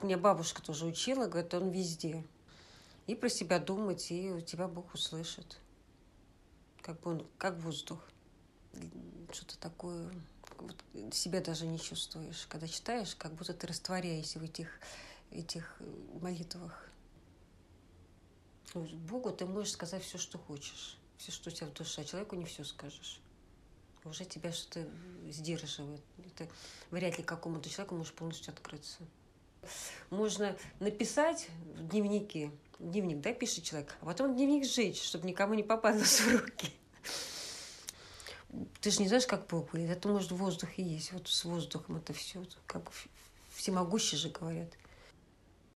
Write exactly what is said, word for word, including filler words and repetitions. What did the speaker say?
как меня бабушка тоже учила, говорит, он везде. И про себя думать, и тебя Бог услышит. Как бы он, как воздух. Что-то такое, вот себя даже не чувствуешь. Когда читаешь, как будто ты растворяешься в этих, этих молитвах. Богу ты можешь сказать все, что хочешь. Все, что у тебя в душе. А человеку не все скажешь. Уже тебя что-то сдерживает. Это вряд ли какому-то человеку можешь полностью открыться. Можно написать в дневнике, дневник, да, пишет человек, а потом дневник сжечь, чтобы никому не попадалось в руки. Ты же не знаешь, как Бог будет. Это, может, воздух и есть. Вот с воздухом это все. Как всемогущий же говорят.